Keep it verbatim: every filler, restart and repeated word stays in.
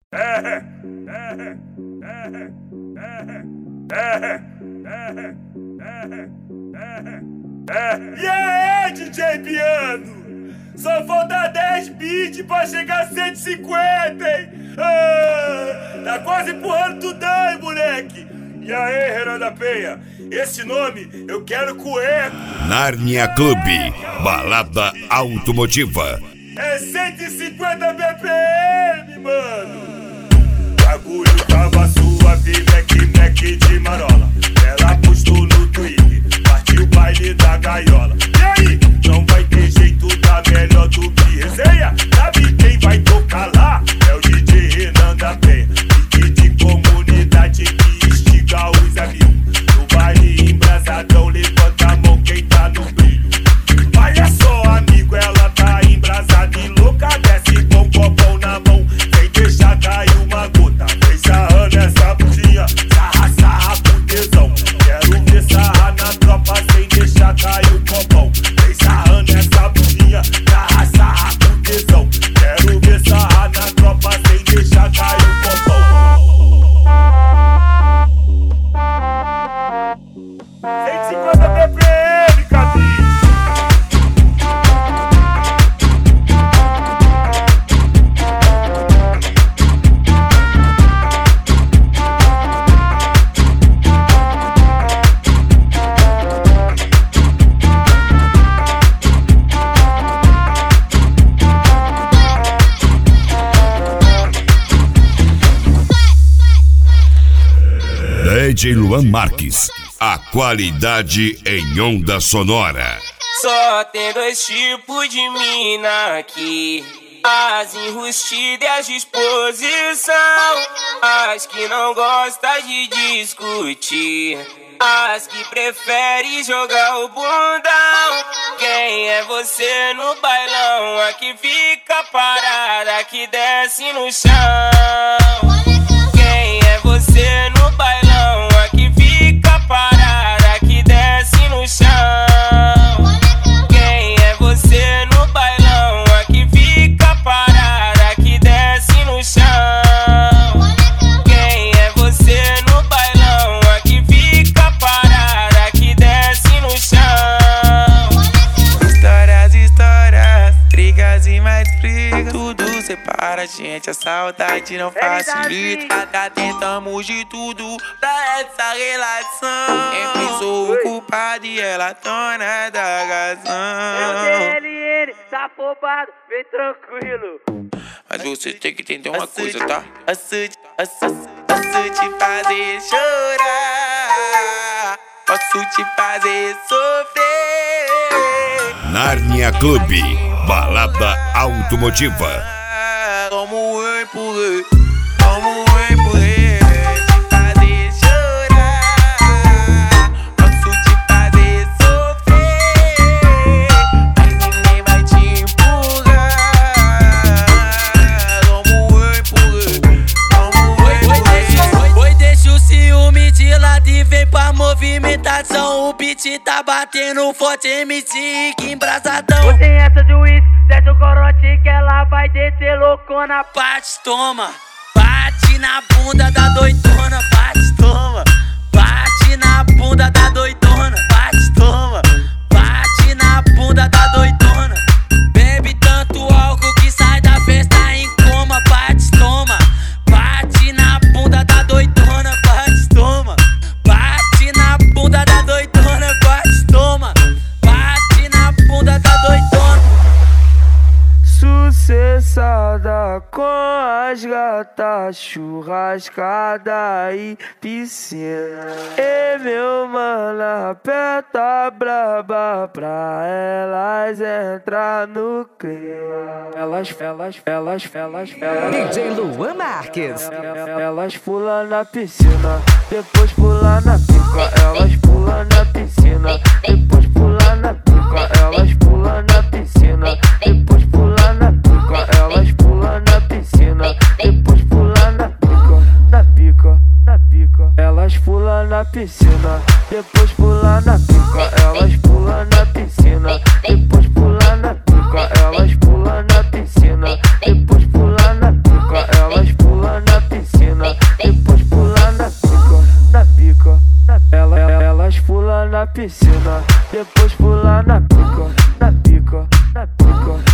E aí, D J Piano? Só falta dez beats pra chegar a cento e cinquenta, hein? Ah, tá quase empurrando tudo aí, moleque. E aí, Renan da Penha? Esse nome eu quero com eco. Narnia Club, balada automotiva. É cento e cinquenta B P M, mano. Bagulho tava suave, Mac, Mac de marola. Ela postou no Twitter, partiu o baile da gaiola. E aí, não vai ter jeito, tá melhor do que resenha. Sabe quem vai tocar lá? É o D J Renan da Penha. D J de comunidade que instiga os amigos. No baile embrasadão, levanta a mão quem tá no brilho. Olha só, amigo, ela tá embrasada e louca. Desce com o copão na mão, sem deixar cair uma gota. Vem sarrando essa bundinha, sarra, sarra com tesão. Quero ver sarra na tropa sem deixar cair o copão. Vem sarrando essa bundinha, sarra, sarra com tesão. Quero ver sarra na tropa sem deixar cair o copão. cento e cinquenta B P M, cabicho. D J Luan Marques, a qualidade em onda sonora. Só tem dois tipos de mina aqui: as enrustidas e as de exposição, as que não gostam de discutir, as que preferem jogar o bundão. Quem é você no bailão? A que fica parada, a que desce no chão. Quem é você no bailão? A que fica parada, a que desce no chão. Quem é você no bailão? A que fica parada, a que desce no chão. Quem é você no bailão? A que fica parada, a que desce no chão. Histórias, histórias, brigas e mais brigas, tudo separa a gente, a saudade não facilita. Tá tentamos de tudo pra essa relação. Sempre sou o culpado e ela dona da razão. Eu L N, tá afobado, vem tranquilo. Mas você tem que entender uma coisa, tá? Posso te, posso, posso te fazer chorar, posso te fazer sofrer. Narnia Club, balada automotiva. Como eu empurrei, como eu empurrei, te fazer chorar, posso te fazer sofrer, mas ninguém vai te empurrar. Como eu empurrei, como eu empurrei. Oi, deixa o ciúme de lado e vem pra movimentação. O beat tá batendo forte, M C que embrasadão. Tem essa de uísque, desce o corote que ela vai descer loucona. Bate, toma, bate na bunda da doidona. Bate, toma, bate na bunda da doidona. Bate, toma, bate na bunda da doidona. Bebe tanto álcool que sai da festa em coma. Bate, toma, bate na bunda da doidona. Bate, toma, bate na bunda da doidona. Bate, toma, bate na bunda da doidona. Sucessada com as gatas, churrascada e piscina. E meu mano aperta braba pra elas entrar no clima. Elas, elas, elas, elas, elas. D J Luan Marques. Elas pulam na piscina, depois pulam na pica. Elas pulam na piscina, depois pulam na pica. Elas pulam na piscina, depois pulam na pica. Elas pulam na piscina, depois pulam na pica. Na pica, na pica. Elas pulam na piscina, depois pulam na pica. Elas pulam na piscina, depois pulam na pica. Elas pulam na piscina, depois pulam na pica. Elas pulam na pula na piscina, depois pula na pica, na pica, na pica.